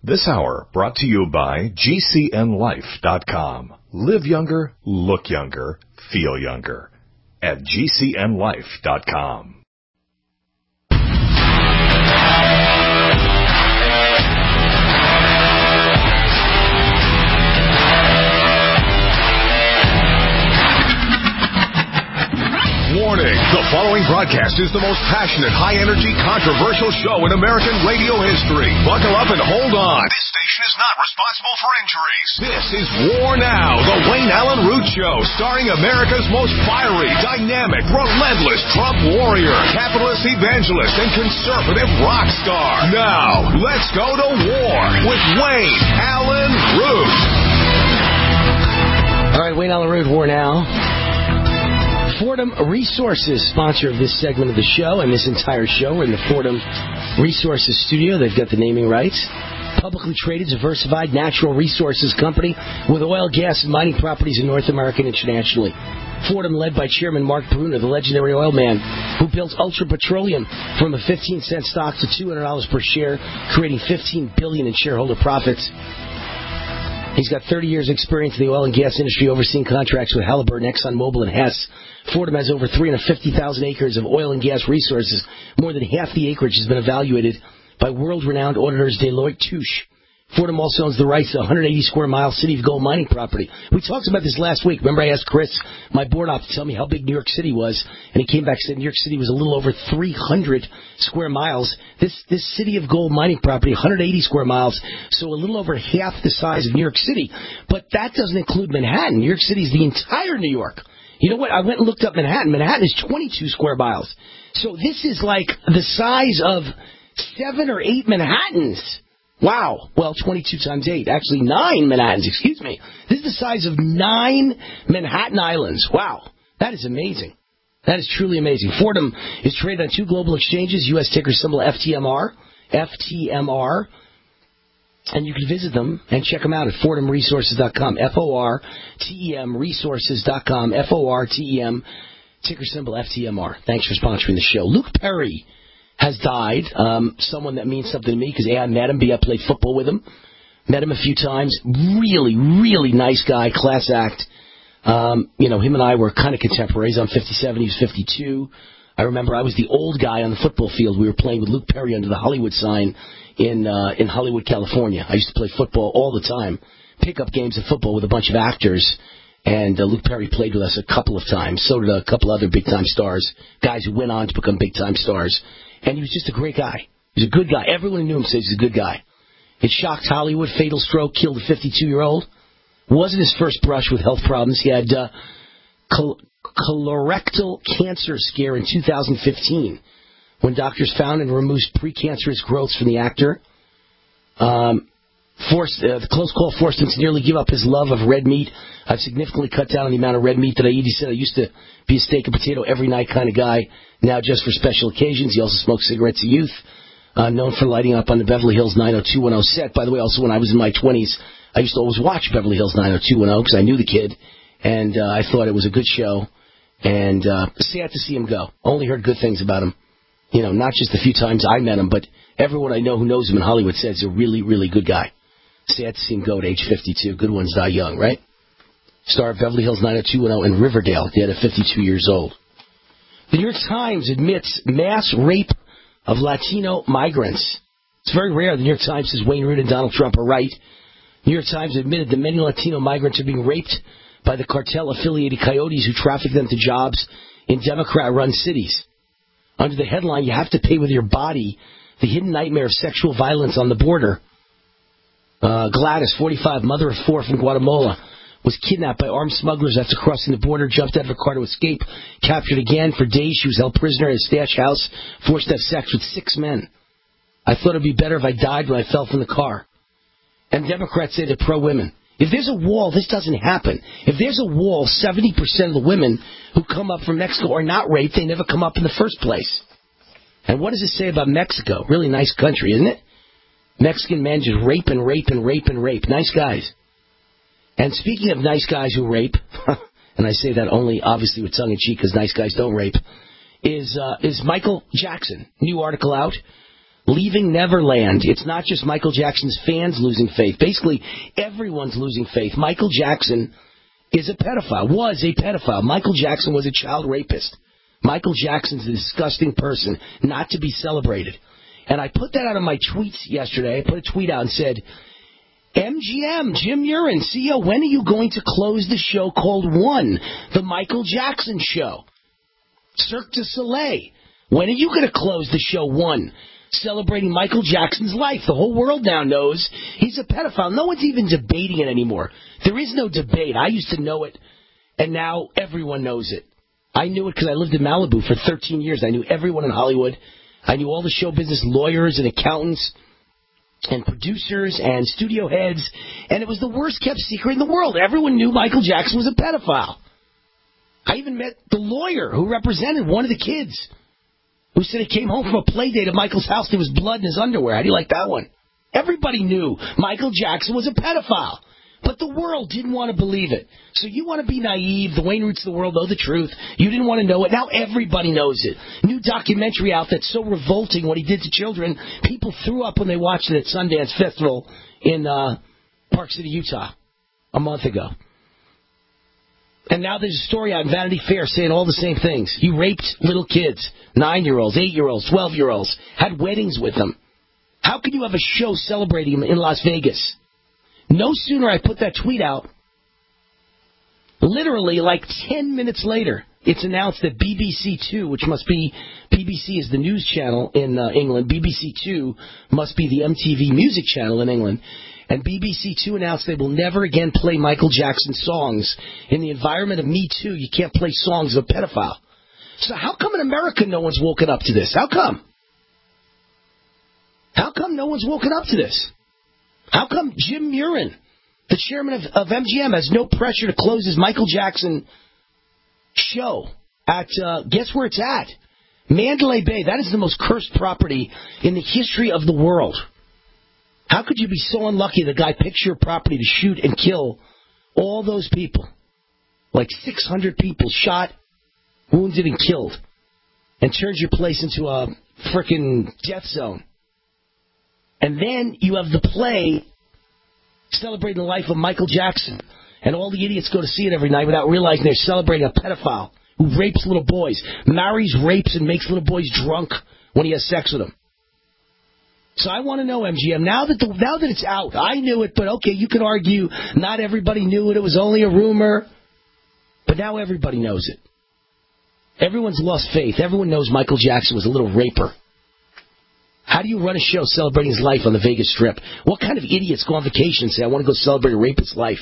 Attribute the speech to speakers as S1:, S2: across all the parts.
S1: This hour brought to you by GCNLife.com. Live younger, look younger, feel younger. At GCNLife.com. Warning, the following broadcast is the most passionate, high-energy, controversial show in American radio history. Buckle up and hold on. This station is not responsible for injuries. This is War Now, the Wayne Allen Root Show, starring America's most fiery, dynamic, relentless Trump warrior, capitalist evangelist, and conservative rock star. Now, let's go to war with Wayne Allen Root.
S2: All right, Wayne Allen Root, War Now. Fordham Resources, sponsor of this segment of the show and this entire show. We're in the Fordham Resources studio. They've got the naming rights. Publicly traded, diversified natural resources company with oil, gas, and mining properties in North America and internationally. Fordham, led by Chairman Mark Bruner, the legendary oil man who built Ultra Petroleum from a 15-cent stock to $200 per share, creating $15 billion in shareholder profits. He's got 30 years' experience in the oil and gas industry, overseeing contracts with Halliburton, ExxonMobil, and Hess. Fordham has over 350,000 acres of oil and gas resources. More than half the acreage has been evaluated by world-renowned auditors Deloitte Touche. Fordham also owns the rights to 180 square mile City of Gold mining property. We talked about this last week. Remember, I asked Chris, my board op, to tell me how big New York City was, and he came back and said New York City was a little over 300 square miles. This City of Gold mining property, 180 square miles, so a little over half the size of New York City. But that doesn't include Manhattan. New York City is the entire New York. You know what? I went and looked up Manhattan. Manhattan is 22 square miles. So this is like the size of 7 or 8 Manhattans. Wow. Well, 22 times 8. Actually, 9 Manhattans, excuse me. This is the size of 9 Manhattan Islands. Wow. That is amazing. That is truly amazing. Fordham is traded on 2 global exchanges, U.S. ticker symbol FTMR. FTMR. And you can visit them and check them out at FordhamResources.com. FORTEM Resources.com. FORTEM, ticker symbol FTMR. Thanks for sponsoring the show. Luke Perry has died. Someone that means something to me because A, I met him, B, I played football with him. Met him a few times. Really, really nice guy, class act. Him and I were kind of contemporaries. I'm 57, he was 52. I remember I was the old guy on the football field. We were playing with Luke Perry under the Hollywood sign in Hollywood, California. I used to play football all the time, pick up games of football with a bunch of actors, and Luke Perry played with us a couple of times. So did a couple other big-time stars, guys who went on to become big-time stars. And he was just a great guy. He was a good guy. Everyone who knew him says he's a good guy. It shocked Hollywood. Fatal stroke, killed a 52-year-old. Wasn't his first brush with health problems. He had colorectal cancer scare in 2015 when doctors found and removed precancerous growths from the actor. The close call forced him to nearly give up his love of red meat. I've significantly cut down on the amount of red meat that I eat. He said I used to be a steak and potato every night kind of guy. Now just for special occasions. He also smoked cigarettes in youth. Known for lighting up on the Beverly Hills 90210 set. By the way, also when I was in my 20s, I used to always watch Beverly Hills 90210 because I knew the kid. And I thought it was a good show. And sad to see him go. Only heard good things about him. You know, not just the few times I met him, but everyone I know who knows him in Hollywood says he's a really, really good guy. Sad to see him go at age 52. Good ones die young, right? Star of Beverly Hills 90210 and Riverdale, dead at 52 years old. The New York Times admits mass rape of Latino migrants. It's very rare. The New York Times says Wayne Root and Donald Trump are right. New York Times admitted that many Latino migrants are being raped by the cartel-affiliated coyotes who traffic them to jobs in Democrat-run cities. Under the headline, "You have to pay with your body," the hidden nightmare of sexual violence on the border. Gladys, 45, mother of 4 from Guatemala, was kidnapped by armed smugglers after crossing the border, jumped out of her car to escape, captured again. For days, she was held prisoner at a stash house, forced to have sex with 6 men. I thought it would be better if I died when I fell from the car. And Democrats say they're pro-women. If there's a wall, this doesn't happen. If there's a wall, 70% of the women who come up from Mexico are not raped. They never come up in the first place. And what does it say about Mexico? Really nice country, isn't it? Mexican men just rape and rape and rape and rape. Nice guys. And speaking of nice guys who rape, and I say that only obviously with tongue-in-cheek because nice guys don't rape, is Michael Jackson. New article out. Leaving Neverland. It's not just Michael Jackson's fans losing faith. Basically, everyone's losing faith. Michael Jackson is a pedophile, was a pedophile. Michael Jackson was a child rapist. Michael Jackson's a disgusting person, not to be celebrated. And I put that out on my tweets yesterday. I put a tweet out and said, MGM, Jim Urin, CEO, when are you going to close the show called One, the Michael Jackson show? Cirque du Soleil, when are you going to close the show One, celebrating Michael Jackson's life? The whole world now knows he's a pedophile. No one's even debating it anymore. There is no debate. I used to know it, and now everyone knows it. I knew it because I lived in Malibu for 13 years. I knew everyone in Hollywood. I knew all the show business lawyers and accountants and producers and studio heads, and it was the worst kept secret in the world. Everyone knew Michael Jackson was a pedophile. I even met the lawyer who represented one of the kids, who said he came home from a play date at Michael's house and there was blood in his underwear. How do you like that one? Everybody knew Michael Jackson was a pedophile, but the world didn't want to believe it. So you want to be naive, the Wayne Roots of the world know the truth. You didn't want to know it. Now everybody knows it. New documentary out that's so revolting what he did to children. People threw up when they watched it at Sundance Festival in Park City, Utah, a month ago. And now there's a story out in Vanity Fair saying all the same things. He raped little kids, 9-year-olds, 8-year-olds, 12-year-olds, had weddings with them. How could you have a show celebrating him in Las Vegas? No sooner I put that tweet out, literally like 10 minutes later, it's announced that BBC Two, which must be, BBC is the news channel in England, BBC Two must be the MTV music channel in England, and BBC Two announced they will never again play Michael Jackson songs. In the environment of Me Too, you can't play songs of a pedophile. So how come in America no one's woken up to this? How come? How come no one's woken up to this? How come Jim Urin, the chairman of MGM, has no pressure to close his Michael Jackson show at, guess where it's at? Mandalay Bay. That is the most cursed property in the history of the world. How could you be so unlucky the guy picks your property to shoot and kill all those people? Like 600 people shot, wounded, and killed. And turns your place into a frickin' death zone. And then you have the play celebrating the life of Michael Jackson. And all the idiots go to see it every night without realizing they're celebrating a pedophile who rapes little boys, marries, rapes, and makes little boys drunk when he has sex with them. So I want to know, MGM, now that it's out, I knew it, but okay, you could argue not everybody knew it. It was only a rumor. But now everybody knows it. Everyone's lost faith. Everyone knows Michael Jackson was a little raper. How do you run a show celebrating his life on the Vegas Strip? What kind of idiots go on vacation and say, I want to go celebrate a rapist's life?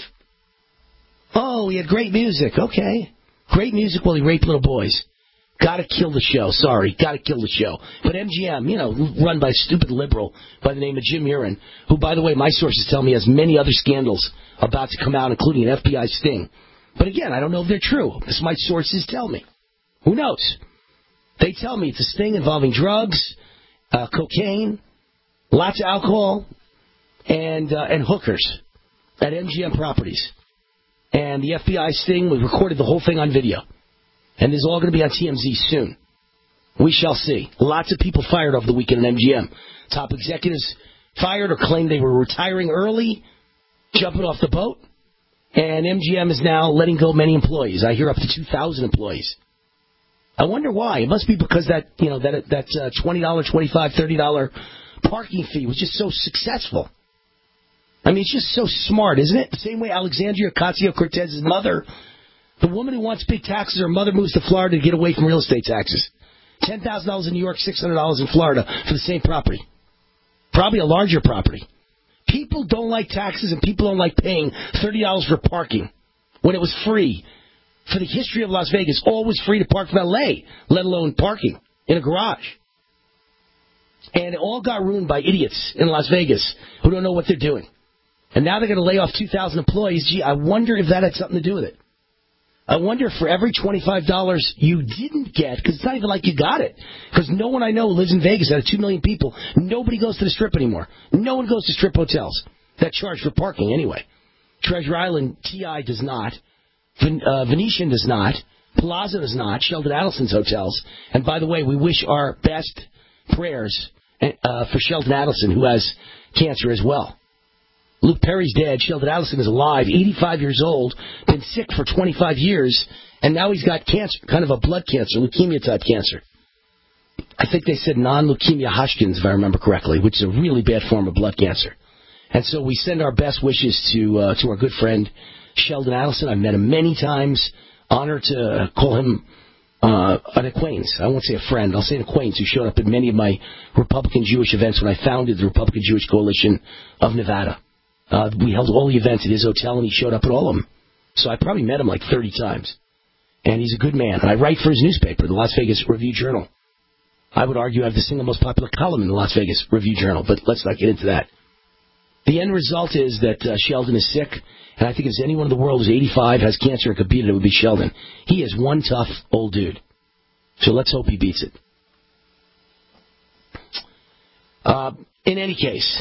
S2: Oh, he had great music. Okay. Great music while he raped little boys. Gotta kill the show. Sorry. Gotta kill the show. But MGM, run by a stupid liberal by the name of Jim Urin, who, by the way, my sources tell me has many other scandals about to come out, including an FBI sting. But again, I don't know if they're true. This my sources tell me. Who knows? They tell me it's a sting involving drugs, cocaine, lots of alcohol, and hookers at MGM Properties. And the FBI sting, we recorded the whole thing on video. And this is all going to be on TMZ soon. We shall see. Lots of people fired over the weekend at MGM. Top executives fired or claimed they were retiring early, jumping off the boat. And MGM is now letting go many employees. I hear up to 2,000 employees. I wonder why. It must be because that $20, $25, $30 parking fee was just so successful. I mean, it's just so smart, isn't it? The same way Alexandria Ocasio-Cortez's mother, the woman who wants big taxes, her mother moves to Florida to get away from real estate taxes. $10,000 in New York, $600 in Florida for the same property. Probably a larger property. People don't like taxes and people don't like paying $30 for parking when it was free. For the history of Las Vegas, always free to park from L.A., let alone parking in a garage. And it all got ruined by idiots in Las Vegas who don't know what they're doing. And now they're going to lay off 2,000 employees. Gee, I wonder if that had something to do with it. I wonder if for every $25 you didn't get, because it's not even like you got it, because no one I know lives in Vegas out of 2 million people. Nobody goes to the Strip anymore. No one goes to Strip hotels that charge for parking anyway. Treasure Island, TI does not. Venetian does not. Plaza does not. Sheldon Adelson's hotels. And by the way, we wish our best prayers for Sheldon Adelson, who has cancer as well. Luke Perry's dead. Sheldon Adelson is alive, 85 years old, been sick for 25 years, and now he's got cancer, kind of a blood cancer, leukemia-type cancer. I think they said non-leukemia Hodgkin's, if I remember correctly, which is a really bad form of blood cancer. And so we send our best wishes to our good friend Sheldon Adelson. I've met him many times. Honored to call him an acquaintance. I won't say a friend. I'll say an acquaintance who showed up at many of my Republican Jewish events when I founded the Republican Jewish Coalition of Nevada. We held all the events at his hotel, and he showed up at all of them. So I probably met him like 30 times. And he's a good man. And I write for his newspaper, the Las Vegas Review-Journal. I would argue I have the single most popular column in the Las Vegas Review-Journal, but let's not get into that. The end result is that Sheldon is sick, and I think if there's anyone in the world who's 85, has cancer, and could beat it, it would be Sheldon. He is one tough old dude. So let's hope he beats it. In any case,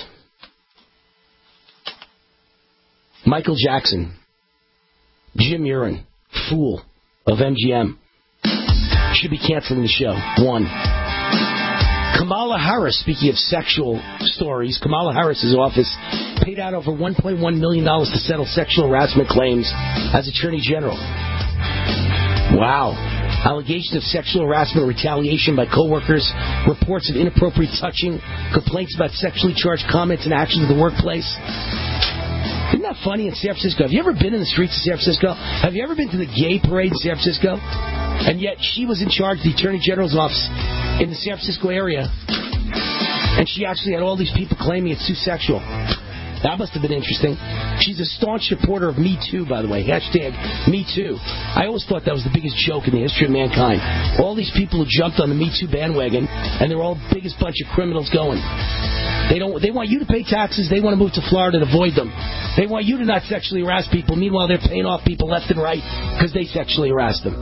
S2: Michael Jackson, Jim Urin, fool of MGM, should be canceling the show. 1. Kamala Harris, speaking of sexual stories, Kamala Harris's office paid out over $1.1 million to settle sexual harassment claims as Attorney General. Wow. Allegations of sexual harassment or retaliation by coworkers, reports of inappropriate touching, complaints about sexually charged comments and actions in the workplace. Isn't that funny in San Francisco? Have you ever been in the streets of San Francisco? Have you ever been to the gay parade in San Francisco? And yet she was in charge of the Attorney General's office in the San Francisco area. And she actually had all these people claiming it's too sexual. That must have been interesting. She's a staunch supporter of Me Too, by the way. Hashtag Me Too. I always thought that was the biggest joke in the history of mankind. All these people who jumped on the Me Too bandwagon, and they're all the biggest bunch of criminals going. They want you to pay taxes. They want to move to Florida to avoid them. They want you to not sexually harass people. Meanwhile, they're paying off people left and right because they sexually harass them.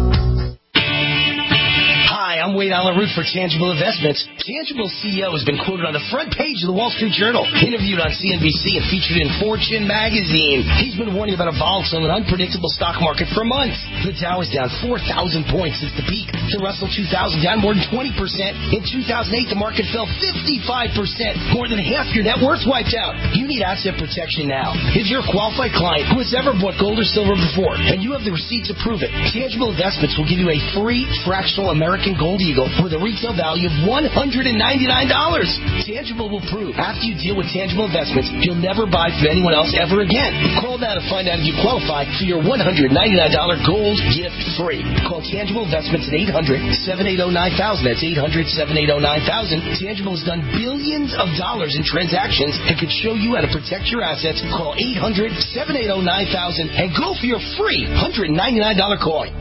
S2: Hi, I'm Wade Allen Root for Tangible Investments. Tangible CEO has been quoted on the front page of the Wall Street Journal, interviewed on CNBC, and featured in Fortune magazine. He's been warning about a volatile and unpredictable stock market for months. The Dow is down 4,000 points since the peak. The Russell 2000 down more than 20%. In 2008, the market fell 55%. More than half your net worth wiped out. You need asset protection now. If you're a qualified client who has ever bought gold or silver before, and you have the receipts to prove it, Tangible Investments will give you a free fractional American Gold Eagle with a retail value of $199. Tangible will prove after you deal with Tangible Investments, you'll never buy from anyone else ever again. Call now to find out if you qualify for your $199 gold gift free. Call Tangible Investments at 800-780-9000. That's 800-780-9000. Tangible has done billions of dollars in transactions and could show you how to protect your assets. Call 800-780-9000 and go for your free $199 coin.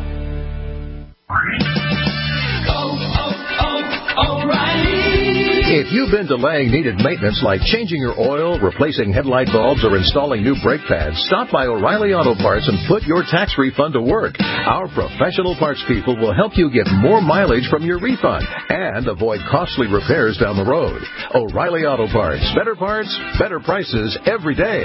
S3: If you've been delaying needed maintenance like changing your oil, replacing headlight bulbs, or installing new brake pads, stop by O'Reilly Auto Parts and put your tax refund to work. Our professional parts people will help you get more mileage from your refund and avoid costly repairs down the road. O'Reilly Auto Parts. Better parts, better prices every day.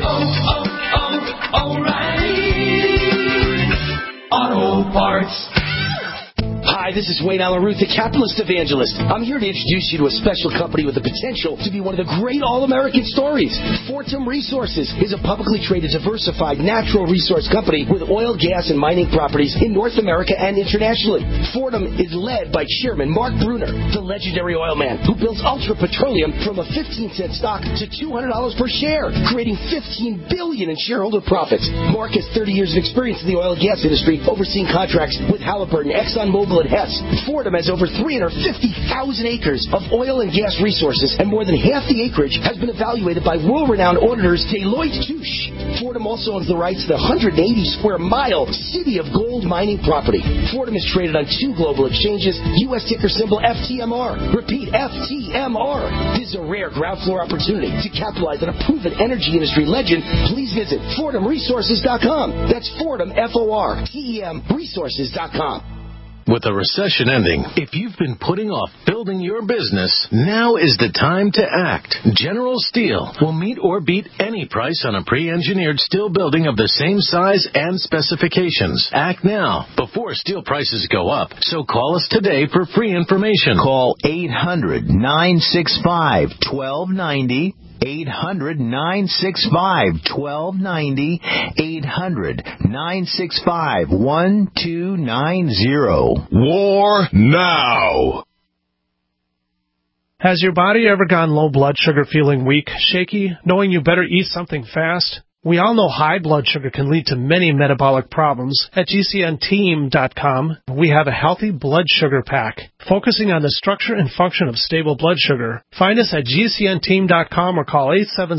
S2: O'Reilly Auto Parts. Hi, this is Wayne Allen Root, the capitalist evangelist. I'm here to introduce you to a special company with the potential to be one of the great all-American stories. Fortum Resources is a publicly traded, diversified natural resource company with oil, gas, and mining properties in North America and internationally. Fortum is led by Chairman Mark Bruner, the legendary oil man who built Ultra Petroleum from a 15-cent stock to $200 per share, creating $15 billion in shareholder profits. Mark has 30 years of experience in the oil and gas industry, overseeing contracts with Halliburton, ExxonMobil, and Hess. Fortum has over 350,000 acres of oil and gas resources, and more than half the acreage has been evaluated by world-renowned auditors Deloitte Touche. Fortum also owns the rights to the 180-square-mile City of Gold mining property. Fortum is traded on 2 global exchanges, U.S. ticker symbol FTMR. Repeat, FTMR. This is a rare ground floor opportunity to capitalize on a proven energy industry legend. Please visit FortumResources.com. That's Fortum, F-O-R-T-E-M, resources.com.
S4: With a recession ending, if you've been putting off building your business, now is the time to act. General Steel will meet or beat any price on a pre-engineered steel building of the same size and specifications. Act now before steel prices go up. So call us today for free information.
S5: Call 800-965-1290. 800-965-1290. 800-965-1290.
S1: War now.
S6: Has your body ever gone low blood sugar, feeling weak, shaky, knowing you better eat something fast? We all know high blood sugar can lead to many metabolic problems. At GCNteam.com, we have a healthy blood sugar pack, focusing on the structure and function of stable blood sugar. Find us at GCNteam.com or call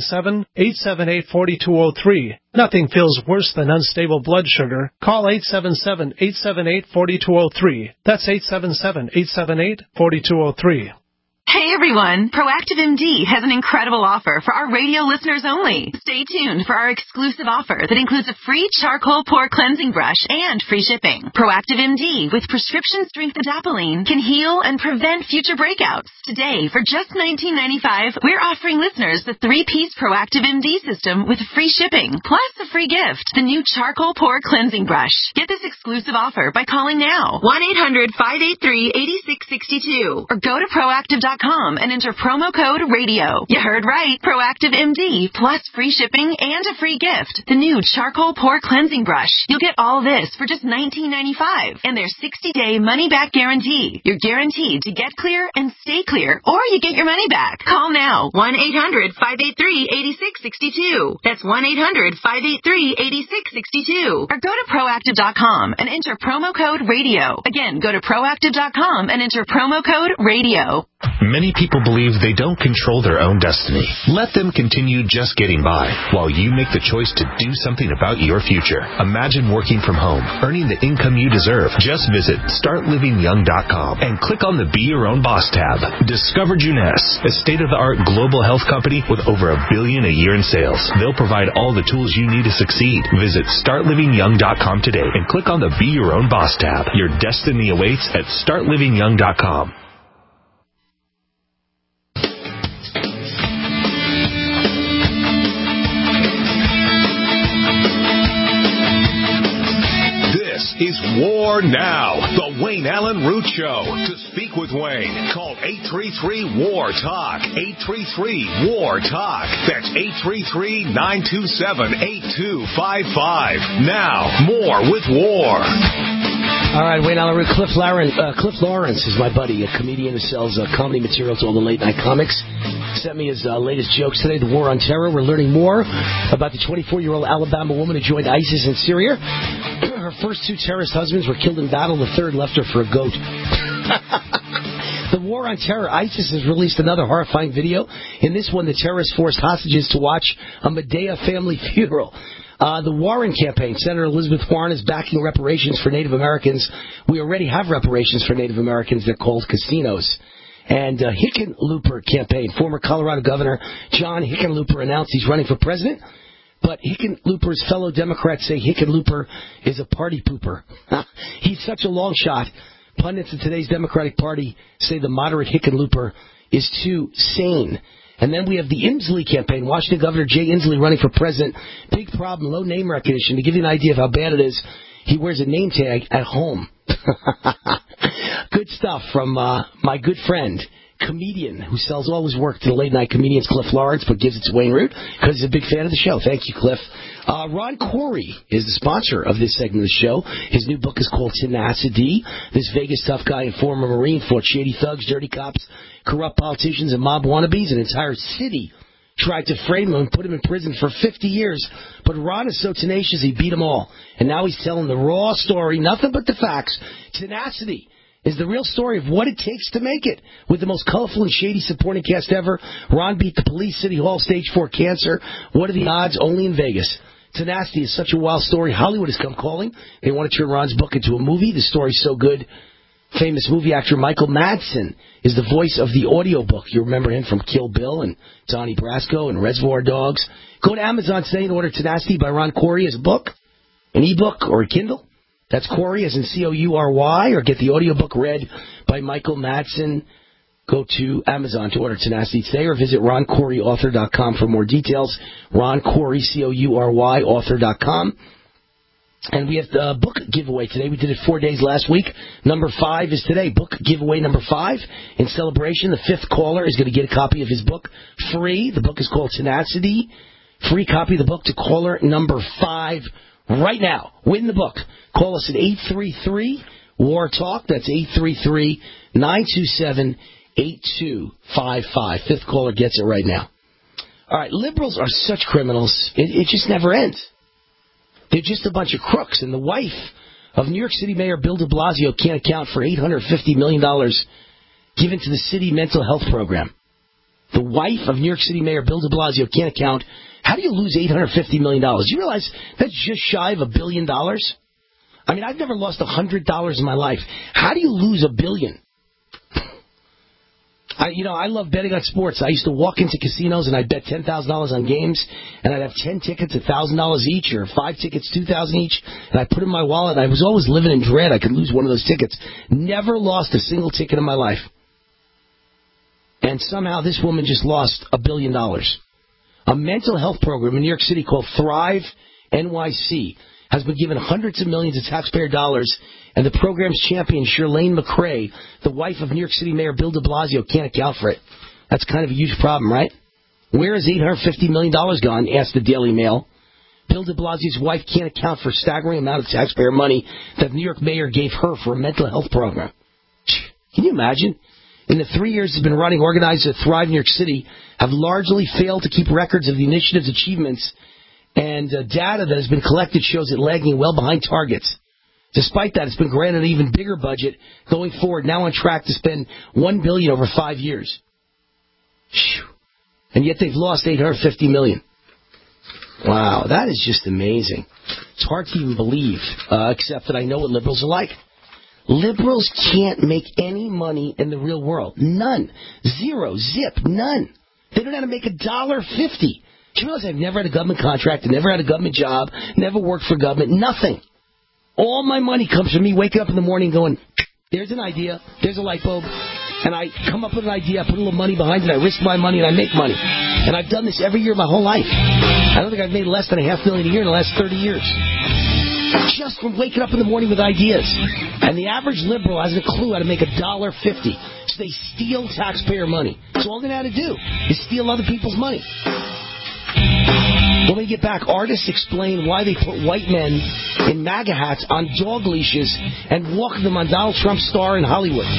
S6: 877-878-4203. Nothing feels worse than unstable blood sugar. Call 877-878-4203. That's 877-878-4203.
S7: Hey everyone, Proactive MD has an incredible offer for our radio listeners only. Stay tuned for our exclusive offer that includes a free charcoal pore cleansing brush and free shipping. Proactive MD with prescription strength adapalene can heal and prevent future breakouts. Today, for just $19.95, we're offering listeners the 3-piece Proactive MD system with free shipping, plus a free gift, the new charcoal pore cleansing brush. Get this exclusive offer by calling now, 1-800-583-8662, or go to proactive.com and enter promo code RADIO. You heard right. Proactive MD plus free shipping and a free gift. The new charcoal pore cleansing brush. You'll get all this for just $19.95 and their 60-day money-back guarantee. You're guaranteed to get clear and stay clear, or you get your money back. Call now. 1-800-583-8662. That's 1-800-583-8662. Or go to proactive.com and enter promo code RADIO. Again, go to proactive.com and enter promo code RADIO.
S8: Many people believe they don't control their own destiny. Let them continue just getting by while you make the choice to do something about your future. Imagine working from home, earning the income you deserve. Just visit StartLivingYoung.com and click on the Be Your Own Boss tab. Discover Juness, a state-of-the-art global health company with over $1 billion a year in sales. They'll provide all the tools you need to succeed. Visit StartLivingYoung.com today and click on the Be Your Own Boss tab. Your destiny awaits at StartLivingYoung.com.
S1: Is War Now, the Wayne Allen Root Show. To speak with Wayne, call 833-WAR-TALK, 833-WAR-TALK. That's 833-927-8255. Now, more with War.
S2: All right, Wayne Allen Root. Cliff Lawrence is my buddy, a comedian who sells comedy material to all the late-night comics. Sent me his latest jokes today, The War on Terror. We're learning more about the 24-year-old Alabama woman who joined ISIS in Syria. Her first 2 terrorist husbands were killed in battle. The third left her for a goat. The War on Terror. ISIS has released another horrifying video. In this one, the terrorists forced hostages to watch a Medea family funeral. The Warren campaign. Senator Elizabeth Warren is backing reparations for Native Americans. We already have reparations for Native Americans. They're called casinos. And Hickenlooper campaign. Former Colorado Governor John Hickenlooper announced he's running for president. But Hickenlooper's fellow Democrats say Hickenlooper is a party pooper. He's such a long shot. Pundits in today's Democratic Party say the moderate Hickenlooper is too sane. And then we have the Inslee campaign. Washington Governor Jay Inslee running for president. Big problem, low name recognition. To give you an idea of how bad it is, he wears a name tag at home. Good stuff from my good friend, comedian who sells all his work to the late-night comedians, Cliff Lawrence, but gives it to Wayne Root because he's a big fan of the show. Thank you, Cliff. Ron Corey is the sponsor of this segment of the show. His new book is called Tenacity. This Vegas tough guy and former Marine fought shady thugs, dirty cops, corrupt politicians, and mob wannabes. An entire city tried to frame him and put him in prison for 50 years. But Ron is so tenacious, he beat them all. And now he's telling the raw story, nothing but the facts. Tenacity is the real story of what it takes to make it. With the most colorful and shady supporting cast ever, Ron beat the police, City Hall, stage 4 cancer. What are the odds? Only in Vegas. Tenacity is such a wild story. Hollywood has come calling. They want to turn Ron's book into a movie. The story's so good. Famous movie actor Michael Madsen is the voice of the audiobook. You remember him from Kill Bill and Donnie Brasco and Reservoir Dogs. Go to Amazon today and order Tenacity by Ron Corey as a book, an ebook, or a Kindle. That's Corey, as in Coury, or get the audiobook read by Michael Madsen. Go to Amazon to order Tenacity today, or visit RonCoreyAuthor.com for more details. Ron Corey, Coury, author.com. And we have the book giveaway today. We did it 4 days last week. Number 5 is today. Book giveaway number 5. In celebration, the 5th caller is going to get a copy of his book free. The book is called Tenacity. Free copy of the book to caller number 5 right now. Win the book. Call us at 833-WAR-TALK. That's 833-927-8255. 5th caller gets it right now. All right, liberals are such criminals. It just never ends. They're just a bunch of crooks. And the wife of New York City Mayor Bill de Blasio can't account for $850 million given to the city mental health program. The wife of New York City Mayor Bill de Blasio can't account. How do you lose $850 million? Do you realize that's just shy of $1 billion? I mean, I've never lost $100 in my life. How do you lose $1 billion? I love betting on sports. I used to walk into casinos and I'd bet $10,000 on games, and I'd have 10 tickets $1,000 each, or 5 tickets $2,000 each, and I put it in my wallet. And I was always living in dread I could lose one of those tickets. Never lost a single ticket in my life. And somehow this woman just lost $1 billion. A mental health program in New York City called Thrive NYC has been given hundreds of millions of taxpayer dollars, and the program's champion, Shirlane McRae, the wife of New York City Mayor Bill de Blasio, can't account for it. That's kind of a huge problem, right? Where has $850 million gone? Asked the Daily Mail. Bill de Blasio's wife can't account for a staggering amount of taxpayer money that the New York mayor gave her for a mental health program. Can you imagine? In the 3 years it's been running, organizers at Thrive New York City have largely failed to keep records of the initiative's achievements, and data that has been collected shows it lagging well behind targets. Despite that, it's been granted an even bigger budget going forward, now on track to spend $1 billion over 5 years. And yet they've lost $850 million. Wow, that is just amazing. It's hard to even believe, except that I know what liberals are like. Liberals can't make any money in the real world. None. Zero. Zip. None. They don't know how to make $1.50. Do you realize I've never had a government contract, never had a government job, never worked for government, nothing. All my money comes from me waking up in the morning going, there's an idea, there's a light bulb, and I come up with an idea, I put a little money behind it, I risk my money, and I make money. And I've done this every year my whole life. I don't think I've made less than $500,000 a year in the last 30 years. Just from waking up in the morning with ideas. And the average liberal hasn't a clue how to make $1.50. So they steal taxpayer money. So all they know how to do is steal other people's money. When we get back, artists explain why they put white men in MAGA hats on dog leashes and walk them on Donald Trump's star in Hollywood.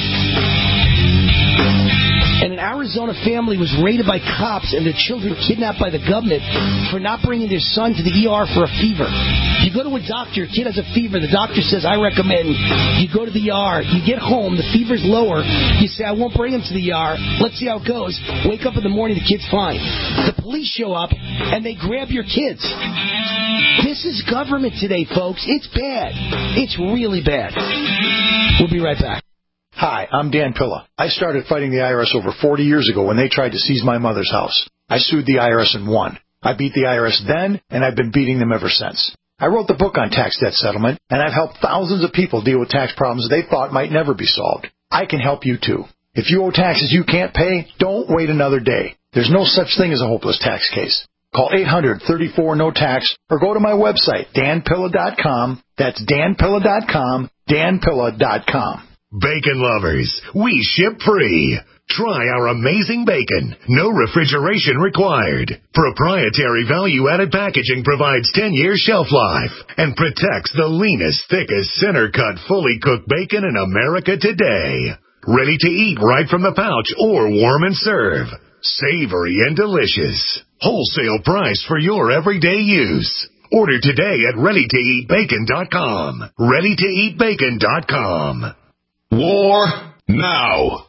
S2: And an Arizona family was raided by cops and their children kidnapped by the government for not bringing their son to the ER for a fever. You go to a doctor, your kid has a fever, the doctor says, I recommend you go to the ER. You get home, the fever's lower. You say, I won't bring him to the ER. Let's see how it goes. Wake up in the morning, the kid's fine. The police show up and they grab your kids. This is government today, folks. It's bad. It's really bad. We'll be right back.
S9: Hi, I'm Dan Pilla. I started fighting the IRS over 40 years ago when they tried to seize my mother's house. I sued the IRS and won. I beat the IRS then, and I've been beating them ever since. I wrote the book on tax debt settlement, and I've helped thousands of people deal with tax problems they thought might never be solved. I can help you too. If you owe taxes you can't pay, don't wait another day. There's no such thing as a hopeless tax case. Call 800-34-NO-TAX or go to my website, danpilla.com. That's danpilla.com, danpilla.com.
S1: Bacon lovers, we ship free. Try our amazing bacon. No refrigeration required. Proprietary value-added packaging provides 10-year shelf life and protects the leanest, thickest, center-cut, fully cooked bacon in America today. Ready to eat right from the pouch or warm and serve. Savory and delicious. Wholesale price for your everyday use. Order today at readytoeatbacon.com. readytoeatbacon.com. War now.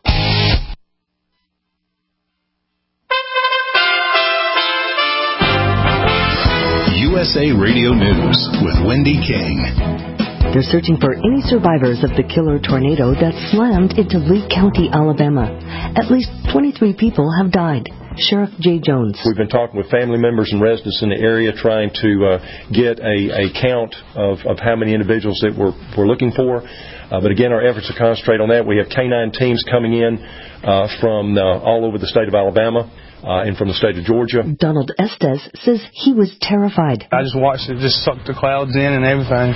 S8: USA Radio News with Wendy King.
S10: They're searching for any survivors of the killer tornado that slammed into Lee County, Alabama. At least 23 people have died. Sheriff Jay Jones.
S11: We've been talking with family members and residents in the area trying to get a count of how many individuals that we're looking for. But again, our efforts are concentrated on that. We have canine teams coming in from all over the state of Alabama and from the state of Georgia.
S10: Donald Estes says he was terrified.
S12: I just watched it just suck the clouds in and everything,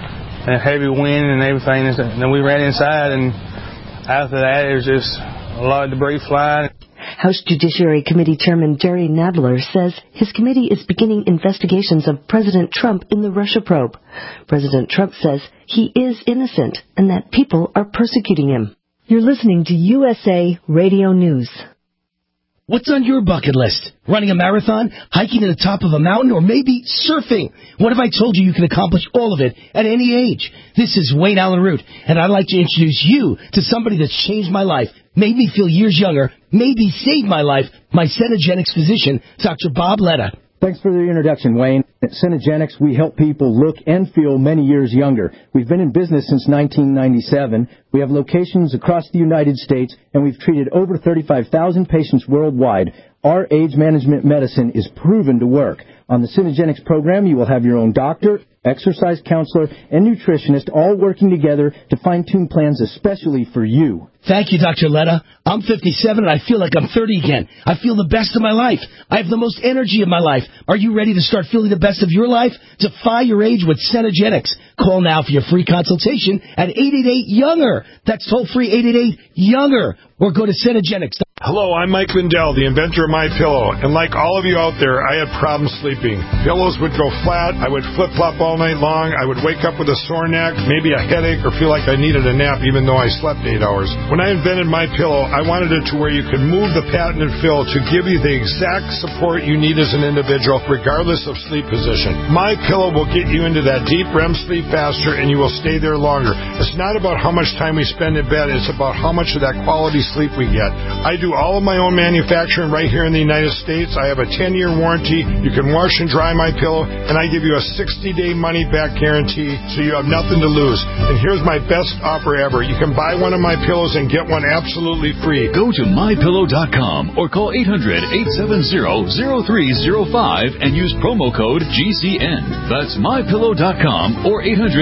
S12: and heavy wind and everything. And then we ran inside, and after that, there was just a lot of debris flying.
S10: House Judiciary Committee Chairman Jerry Nadler says his committee is beginning investigations of President Trump in the Russia probe. President Trump says he is innocent and that people are persecuting him. You're listening to USA Radio News.
S2: What's on your bucket list? Running a marathon, hiking to the top of a mountain, or maybe surfing? What if I told you you could accomplish all of it at any age? This is Wayne Allen Root, and I'd like to introduce you to somebody that's changed my life, made me feel years younger, maybe saved my life, my Cenegenics physician, Dr. Bob Letta.
S13: Thanks for the introduction, Wayne. At Cenegenics, we help people look and feel many years younger. We've been in business since 1997. We have locations across the United States, and we've treated over 35,000 patients worldwide. Our age management medicine is proven to work. On the Cenegenics program, you will have your own doctor, exercise counselor, and nutritionist all working together to fine-tune plans especially for you.
S2: Thank you, Dr. Letta. I'm 57 and I feel like I'm 30 again. I feel the best of my life. I have the most energy of my life. Are you ready to start feeling the best of your life? Defy your age with Cenegenics. Call now for your free consultation at 888-YOUNGER. That's toll-free 888-YOUNGER. Or go to Cenegenics.
S14: Hello, I'm Mike Lindell, the inventor of MyPillow. And like all of you out there, I had problems sleeping. Pillows would go flat. I would flip-flop all night long. I would wake up with a sore neck, maybe a headache, or feel like I needed a nap even though I slept 8 hours. When I invented MyPillow, I wanted it to where you could move the patented fill to give you the exact support you need as an individual, regardless of sleep position. MyPillow will get you into that deep REM sleep faster, and you will stay there longer. It's not about how much time we spend in bed. It's about how much of that quality sleep we get. I do all of my own manufacturing right here in the United States. I have a 10-year warranty. You can wash and dry MyPillow, and I give you a 60-day money-back guarantee, so you have nothing to lose. And here's my best offer ever. You can buy one of my pillows and get one absolutely free.
S15: Go to MyPillow.com or call 800-870-0305 and use promo code GCN. That's MyPillow.com or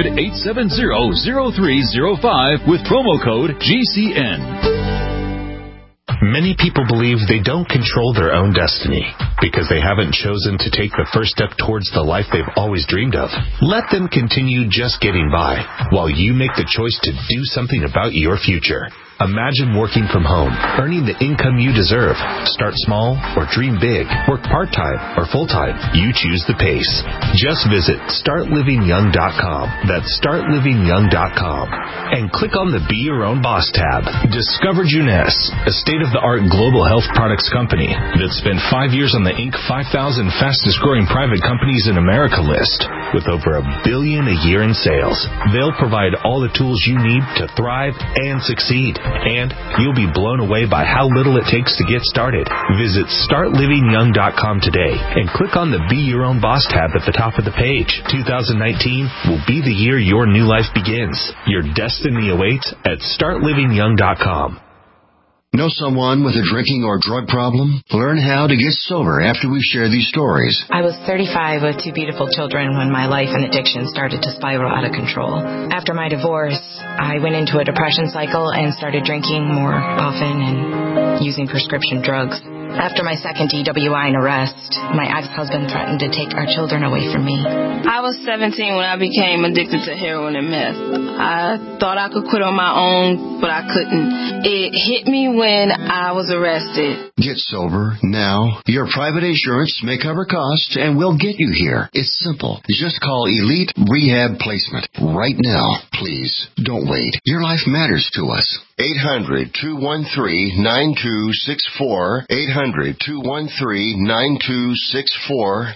S15: 800-870-0305 with promo code GCN.
S8: Many people believe they don't control their own destiny because they haven't chosen to take the first step towards the life they've always dreamed of. Let them continue just getting by while you make the choice to do something about your future. Imagine working from home, earning the income you deserve. Start small or dream big. Work part-time or full-time. You choose the pace. Just visit StartLivingYoung.com. That's StartLivingYoung.com. And click on the Be Your Own Boss tab. Discover Juness, a state-of-the-art global health products company that spent 5 years on the Inc. 5,000 fastest-growing private companies in America list with over $1 billion a year in sales. They'll provide all the tools you need to thrive and succeed. And you'll be blown away by how little it takes to get started. Visit StartLivingYoung.com today and click on the Be Your Own Boss tab at the top of the page. 2019 will be the year your new life begins. Your destiny awaits at StartLivingYoung.com.
S16: Know someone with a drinking or drug problem? Learn how to get sober after we share these stories.
S17: I was 35 with 2 beautiful children when my life and addiction started to spiral out of control. After my divorce, I went into a depression cycle and started drinking more often and using prescription drugs. After my second DWI and arrest, my ex-husband threatened to take our children away from me.
S18: I was 17 when I became addicted to heroin and meth. I thought I could quit on my own, but I couldn't. It hit me when I was arrested.
S16: Get sober now. Your private insurance may cover costs and we'll get you here. It's simple. Just call Elite Rehab Placement right now. Please, don't wait. Your life matters to us. 800-213-9264. 800-213-9264.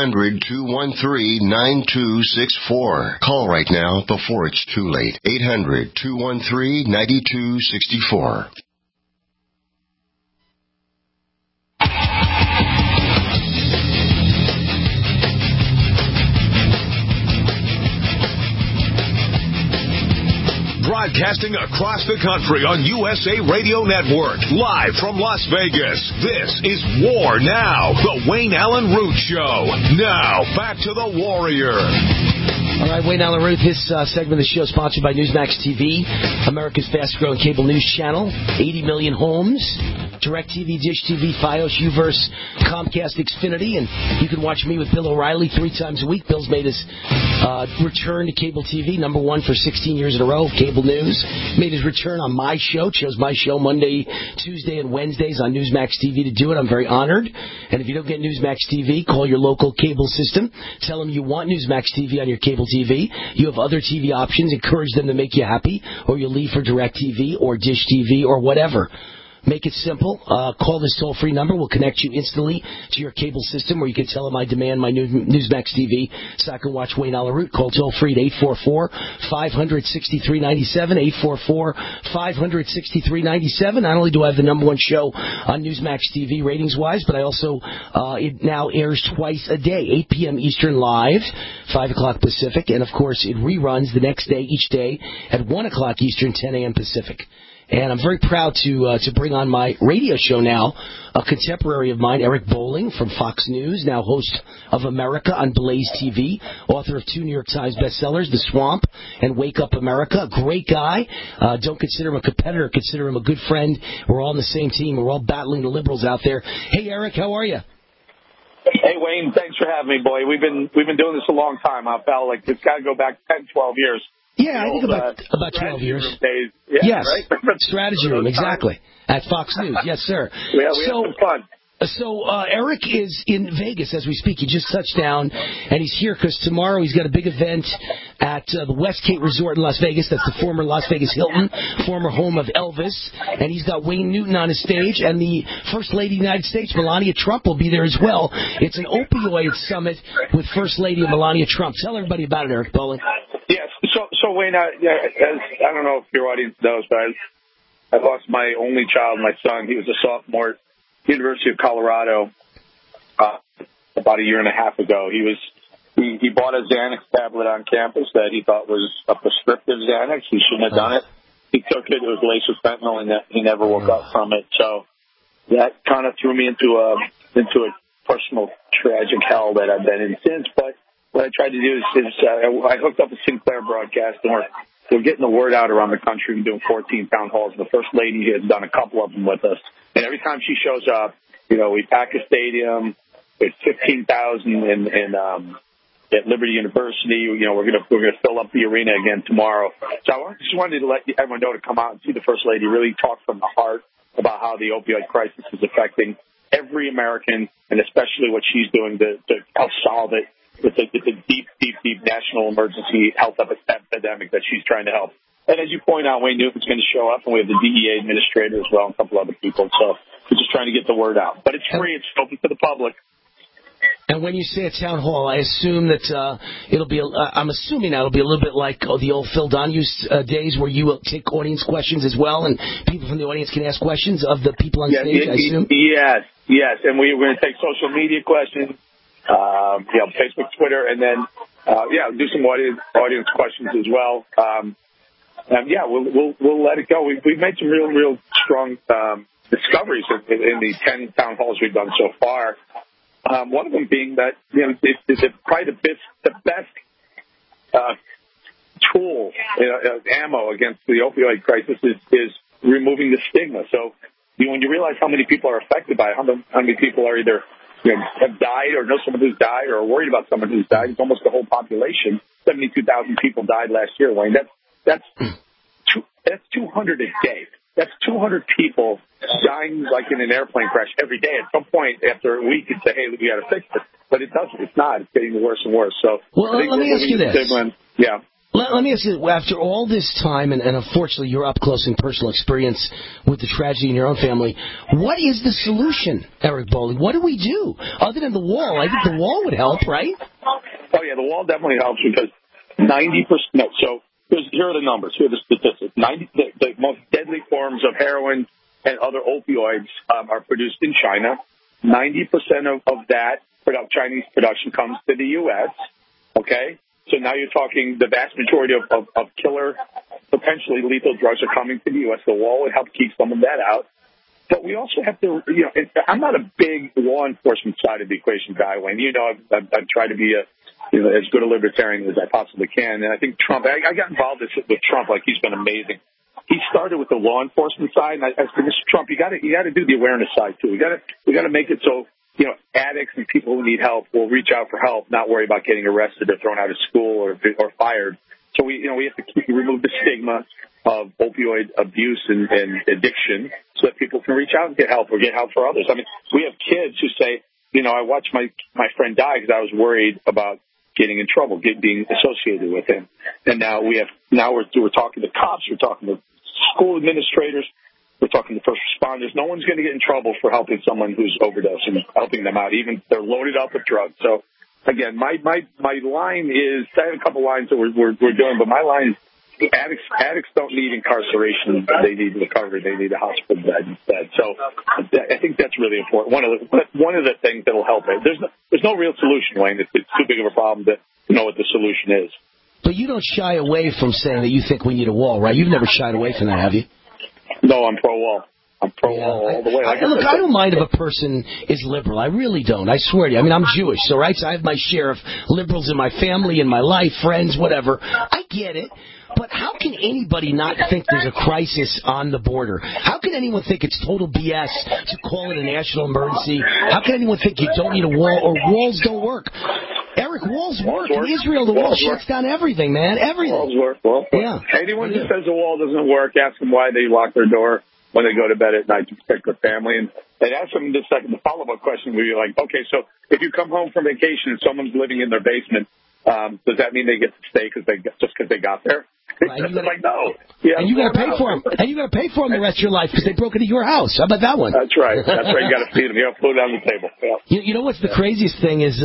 S16: 800-213-9264. Call right now before it's too late. 800-213-9264.
S1: Broadcasting across the country on USA Radio Network. Live from Las Vegas. This is War Now. The Wayne Allen Root Show. Now, back to the Warrior.
S2: All right, Wayne Allen Root. This segment of the show is sponsored by Newsmax TV, America's fastest-growing cable news channel. 80 million homes. DirecTV, Dish TV, Fios, Uverse, Comcast, Xfinity, and you can watch me with Bill O'Reilly 3 times a week. Bill's made his return to cable TV, number 1 for 16 years in a row, cable news. Made his return on my show, chose my show Monday, Tuesday, and Wednesdays on Newsmax TV to do it. I'm very honored. And if you don't get Newsmax TV, call your local cable system. Tell them you want Newsmax TV on your cable TV. You have other TV options. Encourage them to make you happy, or you'll leave for DirecTV or Dish TV or whatever. Make it simple. Call this toll-free number. We'll connect you instantly to your cable system, where you can tell them I demand my Newsmax TV so I can watch Wayne Allen Root. Call toll-free at 844-500-6397, 844-500-6397. Not only do I have the number 1 show on Newsmax TV ratings-wise, but I also, it now airs twice a day, 8 p.m. Eastern live, 5 o'clock Pacific, and of course it reruns the next day, each day, at 1 o'clock Eastern, 10 a.m. Pacific. And I'm very proud to bring on my radio show now a contemporary of mine, Eric Bolling from Fox News, now host of America on Blaze TV, author of 2 New York Times bestsellers, The Swamp and Wake Up America. A great guy. Don't consider him a competitor. Consider him a good friend. We're all on the same team. We're all battling the liberals out there. Hey, Eric, how are you?
S19: Hey, Wayne, thanks for having me, boy. We've been doing this a long time, huh, pal? Like, it's got to go back 10, 12 years.
S2: Yeah, I think about 12 years.
S19: Days. Yeah,
S2: yes,
S19: right?
S2: Strategy Room, exactly. At Fox News, yes, sir.
S19: Yeah, we had some fun.
S2: So Eric is in Vegas as we speak. He just touched down, and he's here because tomorrow he's got a big event at the Westgate Resort in Las Vegas. That's the former Las Vegas Hilton, former home of Elvis. And he's got Wayne Newton on his stage, and the First Lady of the United States, Melania Trump, will be there as well. It's an opioid summit with First Lady Melania Trump. Tell everybody about it, Eric Bolling.
S19: Yes. So Wayne, I don't know if your audience knows, but I lost my only child, my son. He was a sophomore. University of Colorado about a year and a half ago. He bought a Xanax tablet on campus that he thought was a prescriptive Xanax. He shouldn't have done it. He took it. It was laced with fentanyl, and he never woke up from it. So that kind of threw me into a personal tragic hell that I've been in since. But what I tried to do is I hooked up a Sinclair broadcast, and we're getting the word out around the country. We're doing 14 town halls. The First Lady has done a couple of them with us. And every time she shows up, we pack a stadium. There's 15,000 at Liberty University. We're gonna fill up the arena again tomorrow. So I just wanted to let everyone know to come out and see the First Lady really talk from the heart about how the opioid crisis is affecting every American, and especially what she's doing to help solve it with the deep national emergency health epidemic that she's trying to help. And as you point out, Wayne Newton's going to show up, and we have the DEA administrator as well, and a couple other people. So we're just trying to get the word out. But it's free. It's open to the public.
S2: And when you say a town hall, I assume that it'll be. I'm assuming that'll be a little bit like the old Phil Donahue days, where you will take audience questions as well, and people from the audience can ask questions of the people on stage. I assume. Yes.
S19: And we're going to take social media questions, Facebook, Twitter, and then do some audience questions as well. We'll let it go. We've made some real strong discoveries in the 10 town halls we've done so far. One of them being that probably the best tool, ammo against the opioid crisis is removing the stigma. So when you realize how many people are affected by it, how many people are either have died or know someone who's died or are worried about someone who's died, it's almost the whole population. 72,000 people died last year, Wayne. That's 200 a day. That's 200 people dying like in an airplane crash every day. At some point after a week, you'd say, hey, we got to fix it. But it doesn't. It's not. It's getting worse and worse. So
S2: let me ask you this. Let me ask you, after all this time, and unfortunately your up-close and personal experience with the tragedy in your own family, what is the solution, Eric Bolling? What do we do? Other than the wall, I think the wall would help, right?
S19: Oh, yeah, the wall definitely helps because 90%. No, so here are the numbers. Here are the statistics. The most deadly forms of heroin and other opioids are produced in China. 90% of that Chinese production comes to the U.S., okay? So now you're talking the vast majority of killer potentially lethal drugs are coming to the U.S. The wall would help keep some of that out. But we also have to, I'm not a big law enforcement side of the equation guy, Wayne. I've tried to be as good a libertarian as I possibly can. And I think Trump, I got involved with Trump, like he's been amazing. He started with the law enforcement side, and I said, Mr. Trump, you got to do the awareness side too. We got to make it so addicts and people who need help will reach out for help, not worry about getting arrested or thrown out of school or fired. So we have to remove the stigma of opioid abuse and addiction so that people can reach out and get help or get help for others. I mean, we have kids who say, I watched my friend die because I was worried about getting in trouble, being associated with him. And now we're talking to cops, we're talking to school administrators, we're talking to first responders. No one's going to get in trouble for helping someone who's overdosing, helping them out, even if they're loaded up with drugs. So, again, my line is, I have a couple lines that we're doing, but my line is addicts don't need incarceration. They need recovery. They need a hospital bed instead. So I think that's really important. One of the things that will help it. There's no real solution, Wayne. It's too big of a problem to know what the solution is.
S2: But you don't shy away from saying that you think we need a wall, right? You've never shied away from that, have you?
S19: No, I'm pro-wall. I'm pro-wall all the way.
S2: I don't mind if a person is liberal. I really don't. I swear to you. I mean, I'm Jewish, so right? So I have my share of liberals in my family, in my life, friends, whatever. I get it. But how can anybody not think there's a crisis on the border? How can anyone think it's total BS to call it a national emergency? How can anyone think you don't need a wall or walls don't work? Eric, walls work. In Israel, the wall shuts down everything, man. Everything.
S19: Walls work. Well, yeah. Anyone who says the wall doesn't work, ask them why they lock their door when they go to bed at night to protect their family. And ask them the follow-up question where you're like, okay, so if you come home from vacation and someone's living in their basement, does that mean they get to stay just because they got there?
S2: Right,
S19: like, no.
S2: And you got to pay for them. And you got to pay for them the rest of your life because they broke into your house. How about that one?
S19: That's right. You got to feed them. You got to put it on the table. Yeah.
S2: You know what's the craziest thing is